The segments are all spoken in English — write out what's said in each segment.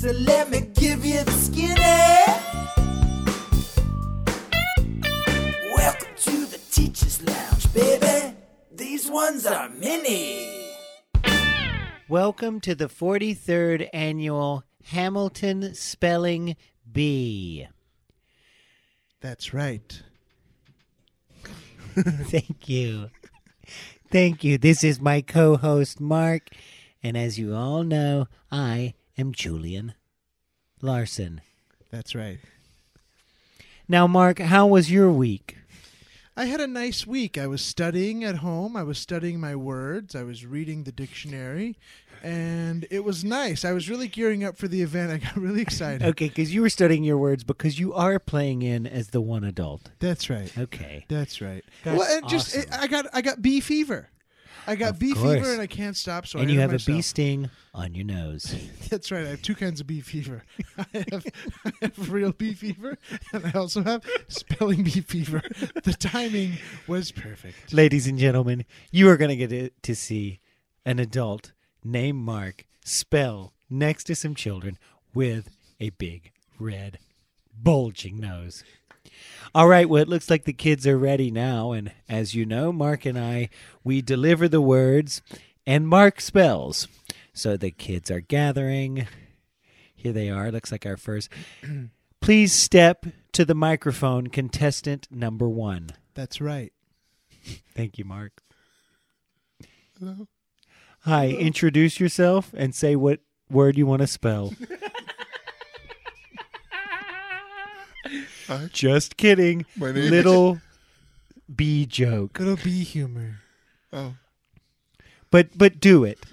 So let me give you the skinny. Welcome to the Teacher's Lounge, baby. These ones are mini. Welcome to the 43rd annual Hamilton Spelling Bee. That's right. Thank you. Thank you. This is my co-host, Mark. And as you all know, I am Julian Larson. That's right. Now, Mark, how was your week? I had a nice week. I was studying at home. I was studying my words. I was reading the dictionary. And it was nice. I was really gearing up for the event. I got really excited. Okay, because you were studying your words because you are playing in as the one adult. That's right. Okay. That's right. That's well, and awesome. I got bee fever. I got Of bee course. fever and I can't stop. So And I you hurt have a bee myself. sting on your nose. That's right. I have two kinds of bee fever. I have real bee fever, and I also have spelling bee fever. The timing was perfect. Ladies and gentlemen, you are going to get to see an adult named Mark spell next to some children with a big, red, bulging nose. All right, well, it looks like the kids are ready now, and as you know, Mark and I, we deliver the words, and Mark spells. So the kids are gathering. Here they are. Looks like our first. Please step to the microphone, contestant number 1. That's right. Thank you, Mark. Hello. Hi, introduce yourself and say what word you want to spell. Hi. Just kidding. My name Little bee joke. Little bee humor. Oh, But do it.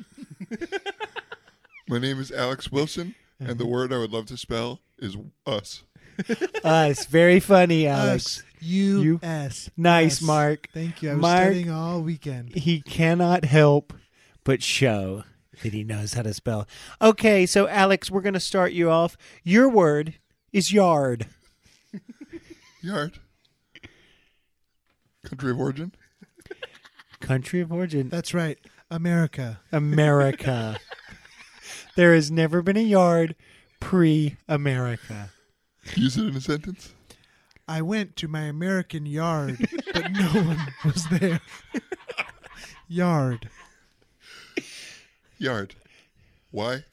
my name is Alex Wilson, and the word I would love to spell is us. Us. Very funny, Alex. Us. U.S. Nice, Us. Mark. Thank you. I was Mark- studying all weekend. He cannot help but show that he knows how to spell. Okay, so Alex, we're going to start you off. Your word is yard. Yard. Country of origin. Country of origin. That's right. America. America. There has never been a yard pre-America. Use it in a sentence. I went to my American yard, but no one was there. Yard. Yard. Y-A-R-D.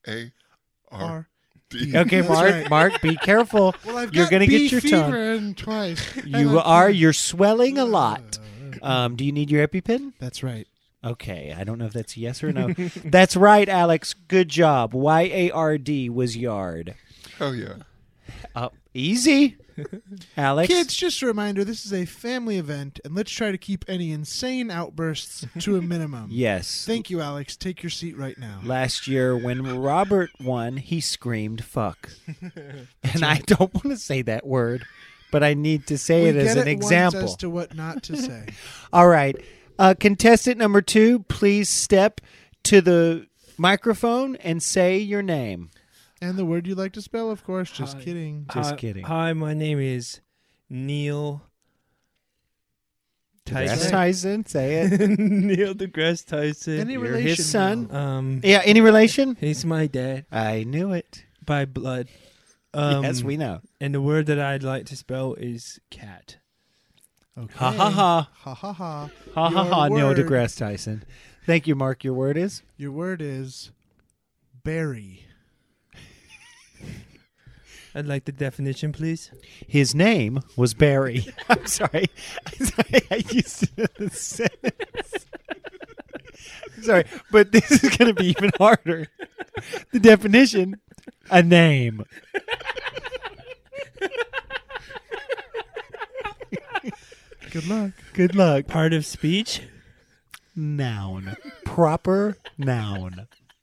Okay, That's Mark. right. Mark, be careful. Well, I've You're got gonna bee get your fever tongue. in twice. You're swelling a lot. Do you need your EpiPen? That's right. Okay, I don't know if that's yes or no. That's right, Alex. Good job. Y-A-R-D was yard. Oh, yeah. Easy, Alex. Kids, just a reminder, this is a family event, and let's try to keep any insane outbursts to a minimum. Yes. Thank you, Alex. Take your seat right now. Last year, when Robert won, he screamed "fuck," and I don't want to say that word, but I need to say We it as get an it example. once as to what not to say. All right, contestant number 2, please step to the microphone and say your name. And the word you'd like to spell, of course. Just Hi. kidding. Just kidding. Hi, my name is Neil Degrasse Tyson. Tyson, say it. Neil deGrasse Tyson. Any You're relation? his son. Neil? Yeah, any relation? He's my dad I knew it. by blood. Yes, we know. And the word that I'd like to spell is cat. Okay. Ha ha ha. Ha ha ha. Ha ha Your ha, Neil word- deGrasse Tyson. Thank you, Mark. Your word is? Your word is berry. I'd like the definition, please. His name was Barry. I'm sorry. I used to know the sentence. Sorry, but this is going to be even harder. The definition, a name. Good luck. Good luck. Part of speech. Noun. Proper noun.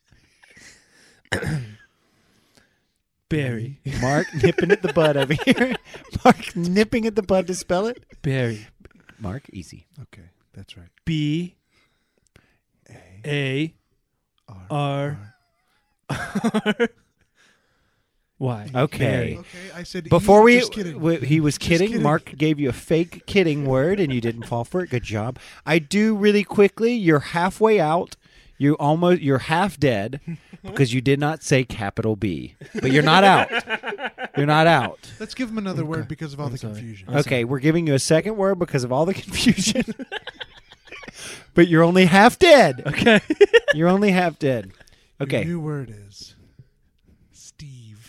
Berry. Mark nipping at the bud over here. Mark nipping at the bud to spell it. Berry. Mark, easy. Okay, that's right. B A R Y. Okay. Berry. Okay, I said Before just kidding. he was Just kidding. kidding. Mark gave you a fake kidding word, and you didn't fall for it. Good job. I do really quickly. You're halfway out. You're half dead because you did not say capital B. But you're not out. You're not out. Let's give him another word because of all the sorry. confusion. Okay, we're giving you a second word because of all the confusion. But you're only half dead. Okay. You're only half dead. Your Okay. new word is Steve.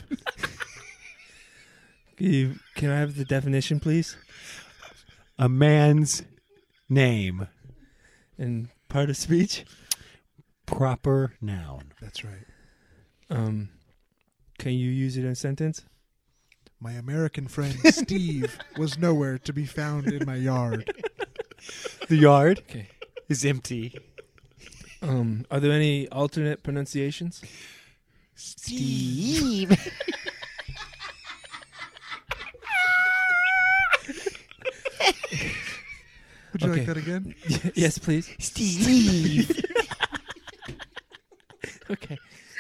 Can I have the definition, please? A man's name. And part of speech? Proper noun. That's right. Can you use it in a sentence? My American friend Steve was nowhere to be found in my yard. The yard Okay. is empty. Are there any alternate pronunciations? Steve. Would you Okay. like that again? Yes, please. Steve. Okay.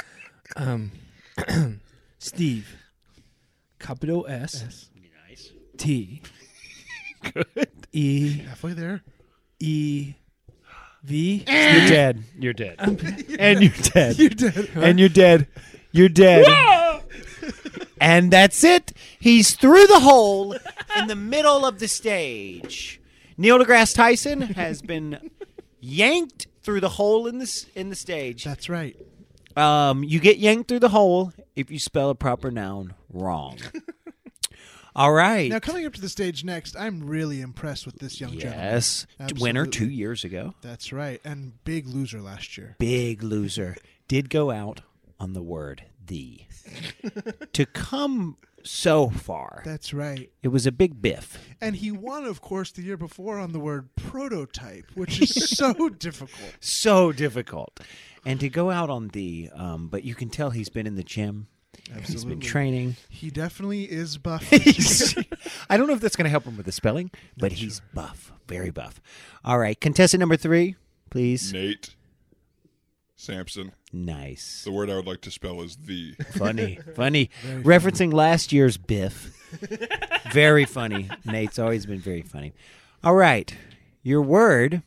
Steve. Capital S. Nice. T. Good. E. Halfway there. E. V. You're dead. You're dead. And you're dead. You did. And you're dead. You're dead. And that's it. He's through the hole in the middle of the stage. Neil deGrasse Tyson has been yanked through the hole in the stage. That's right. You get yanked through the hole if you spell a proper noun wrong. All right. Now, coming up to the stage next, I'm really impressed with this young gentleman. Yes. Winner Absolutely. 2 years ago. That's right. And big loser last year. Big loser. Did go out on the word the. To come so far, That's right. it was a big biff. And he won, of course, the year before on the word prototype, which is so difficult. So difficult. And to go out on the, but you can tell he's been in the gym. He's been training. He definitely is buff. I don't know if that's going to help him with the spelling, but he's buff. Very buff. All right. Contestant number 3, please. Nate Sampson. Nice. The word I would like to spell is the. Funny. Referencing last year's biff. Very funny. Nate's always been very funny. All right. Your word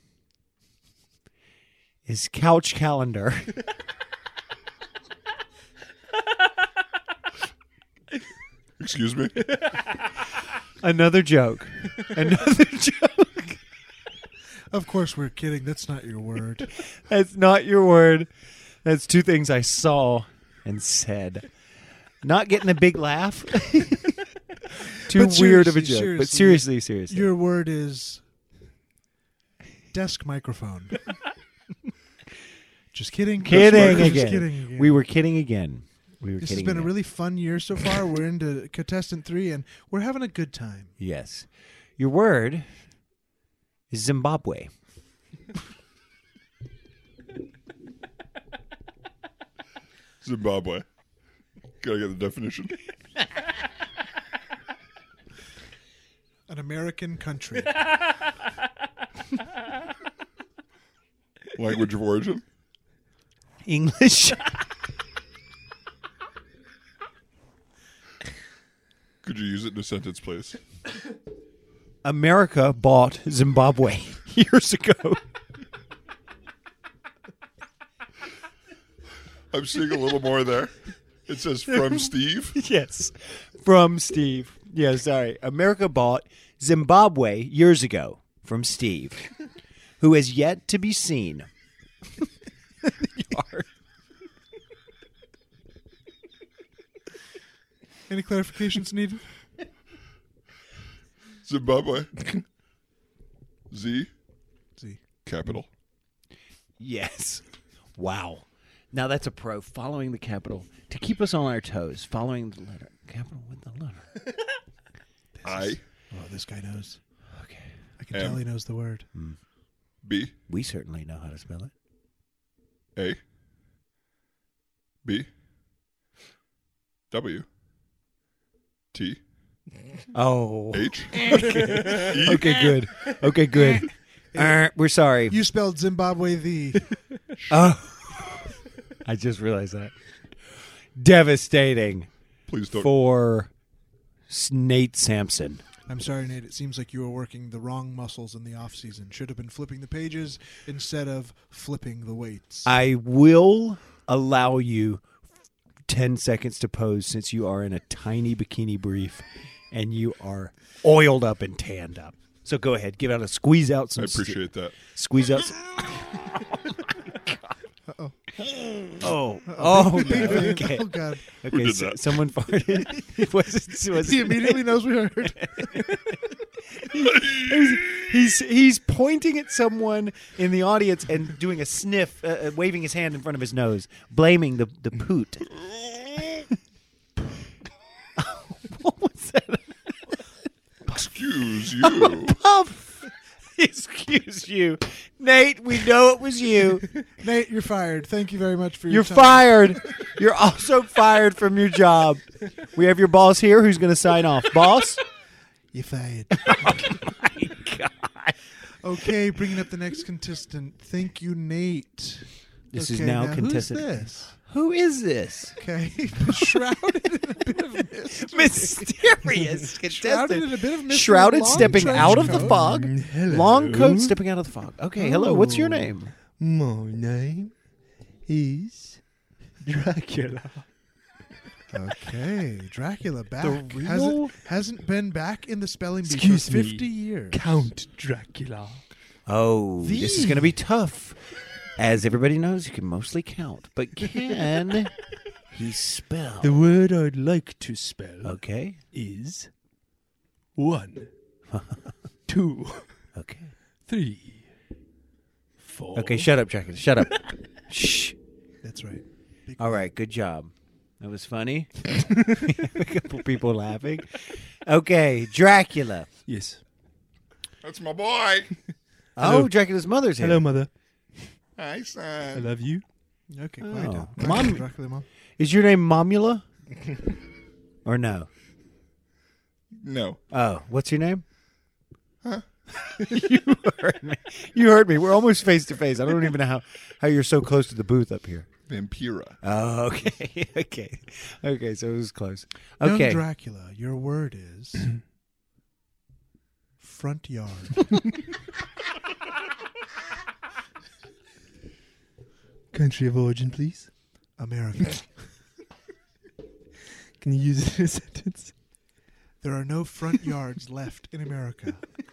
is couch calendar. Excuse me? Another joke. Another joke. Of course, we're kidding. That's not your word. That's not your word. That's 2 things I saw and said. Not getting a big laugh. Too But weird of a seriously, joke. But seriously, seriously. Your word is desk microphone. Just kidding. Kidding Just again. kidding again. We were kidding again. This has been a really fun year so far. We're into contestant 3, and we're having a good time. Yes. Your word is Zimbabwe. Zimbabwe. Gotta get the definition. An American country. Language of origin. English. Could you use it in a sentence, please? America bought Zimbabwe years ago. I'm seeing a little more there. It says from Steve. Yes. From Steve. Yeah, sorry. America bought Zimbabwe years ago from Steve, who has yet to be seen. Yard. Any clarifications needed? Zimbabwe. Z. Z. Capital. Yes. Wow. Now that's a pro. Following the capital to keep us on our toes. Following the letter. Capital with the letter. I. Oh, this guy knows. Okay. I can M. tell he knows the word. B. We certainly know how to spell it. A. B. W. T. Oh. H. Okay, good. Okay, good. We're sorry. You spelled Zimbabwe the. Oh. I just realized that. Devastating Please don't. for Nate Sampson. I'm sorry, Nate. It seems like you were working the wrong muscles in the off season. Should have been flipping the pages instead of flipping the weights. I will allow you 10 seconds to pose since you are in a tiny bikini brief and you are oiled up and tanned up. So go ahead, give out a squeeze out some. I appreciate that. Squeeze out. Uh-oh. Oh, Big no. fan. Okay. Oh, God. Okay, did that? someone farted. was He immediately knows we heard. He's pointing at someone in the audience and doing a sniff, waving his hand in front of his nose, blaming the poot. What was that? Excuse you. Puff. Excuse you, Nate. We know it was you. Nate, you're fired. Thank you very much for your You're time. fired. You're also fired from your job. We have your boss here who's going to sign off. Boss? You're fired. My God. Okay, bringing up the next contestant. Thank you, Nate. This is Okay, now who's contestant. this? Who is this? Okay, shrouded in a bit of mystery. Mysterious Shrouded in a bit of mystery. Shrouded, long stepping trench out of the coat. fog. Hello. Long coat stepping out of the fog. Okay, hello. What's your name? My name is Dracula. Okay, Dracula back. The real- Hasn't been back in the spelling bee Excuse for me. 50 years. Count Dracula. Oh, this is going to be tough. As everybody knows, you can mostly count, but can he spell? The word I'd like to spell Okay, is 1, 2, okay. 3, 4. Okay, shut up, Dracula. Shut up. Shh. That's right. All right, good job. That was funny. A couple people laughing. Okay, Dracula. Yes. That's my boy. Oh, Dracula's mother's here. Hello, mother. Hi, I son. love you. Okay, quiet Oh. down. Mom- Dracula, Mom. Is your name Momula? Or no? No. Oh, what's your name? Huh? You heard me. You heard me. We're almost face to face. I don't even know how you're so close to the booth up here. Vampira. Oh, okay. Okay, so it was close. Young Okay. Dracula, your word is front yard. Country of origin, please. America. Can you use it in a sentence? There are no front yards left in America.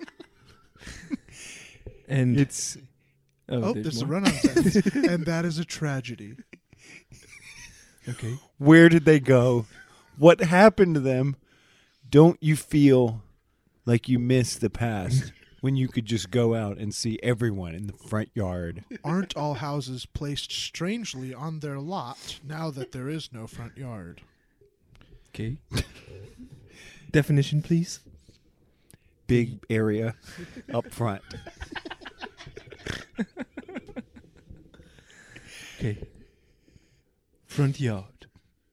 And It's Oh, there's there's a more? run-on sentence. And that is a tragedy. Okay. where did they go? What happened to them? Don't you feel like you missed the past when you could just go out and see everyone in the front yard? Aren't all houses placed strangely on their lot now that there is no front yard? Okay. Definition, please. Big area up front. Okay. Front yard.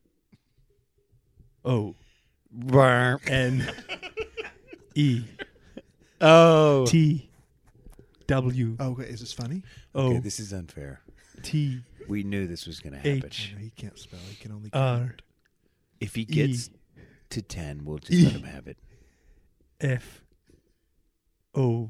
O Brr. N E Oh. T W Oh, okay, is this funny? O Okay, this is unfair. T We knew this was going to happen. H I know he can't spell. He can only R count. If he gets to 10, we'll just let him have it. F O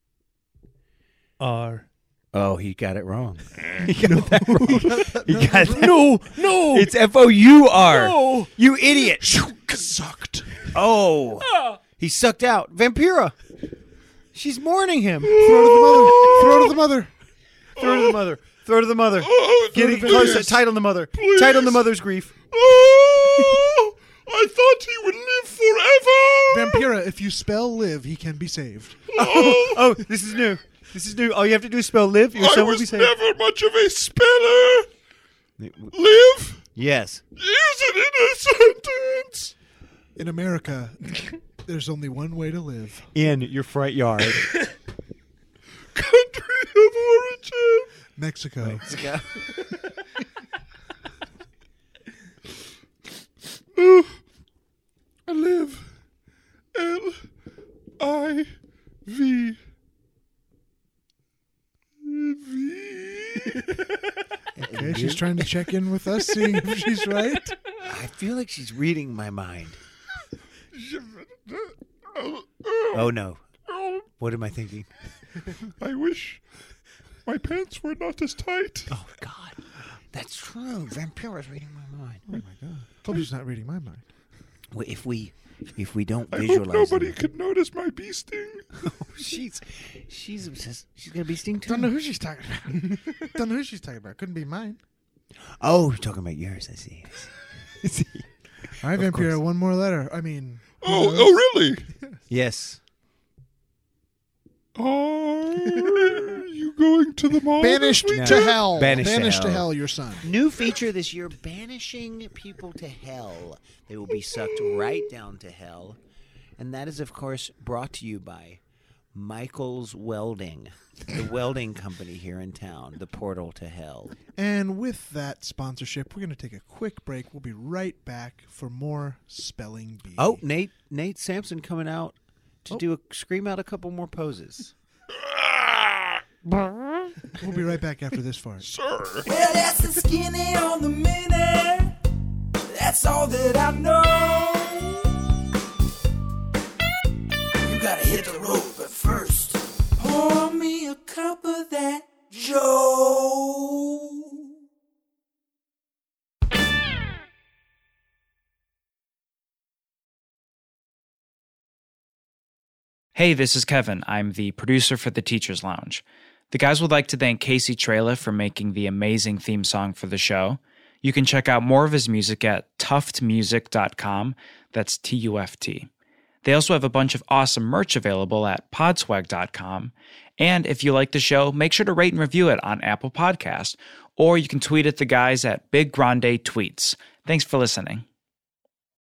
R. Oh, he got it wrong. He got that wrong. He got that. No. It's F-O-U-R. No. You idiot. Sucked. Oh. He sucked out. Vampira. She's mourning him. Throw to the mother. Throw to the mother. Throw to the mother. Throw to the mother. Oh, Get it please. closer. Tight on the mother. Tight on the mother's grief. Oh, I thought he would live forever. Vampira, if you spell live, he can be saved. Oh, this is new. This is new. All you have to do is spell live. Your I son will be was saved. never much of a speller. Live? Yes. Use it in a sentence. In America, there's only one way to live. In your front yard. Country of origin. Mexico. Live. L-I-V. Okay, she's trying to check in with us, seeing if she's right. I feel like she's reading my mind. Oh, no. What am I thinking? I wish my pants were not as tight. Oh, God. That's true. Vampira's reading my mind. Oh my God. Told you she's not reading my mind. Well, if we don't I hope visualize nobody it. could notice my bee sting. She's obsessed. She's gonna be sting too. Don't know who she's talking about. Don't know who she's talking about. Couldn't be mine. Oh, you're talking about yours. I see. All right, Of Vampira, course. one more letter. I mean, Oh, really? Yes. Are you going to the mall? banished this weekend? to hell. Banished to hell. your son. New feature this year: banishing people to hell. They will be sucked right down to hell, and that is, of course, brought to you by Michael's Welding, the welding company here in town, the portal to hell. And with that sponsorship, we're going to take a quick break. We'll be right back for more Spelling Bee. Oh, Nate Sampson coming out to scream out a couple more poses. We'll be right back after this fart. Sir. Well, that's the skinny on the mini. That's all that I know. You gotta hit the road, but first, pour me a cup of that Joe. Hey, this is Kevin. I'm the producer for the Teacher's Lounge. The guys would like to thank Casey Trela for making the amazing theme song for the show. You can check out more of his music at tuftmusic.com. That's T-U-F-T. They also have a bunch of awesome merch available at podswag.com. And if you like the show, make sure to rate and review it on Apple Podcasts, or you can tweet at the guys at Big Grande Tweets. Thanks for listening.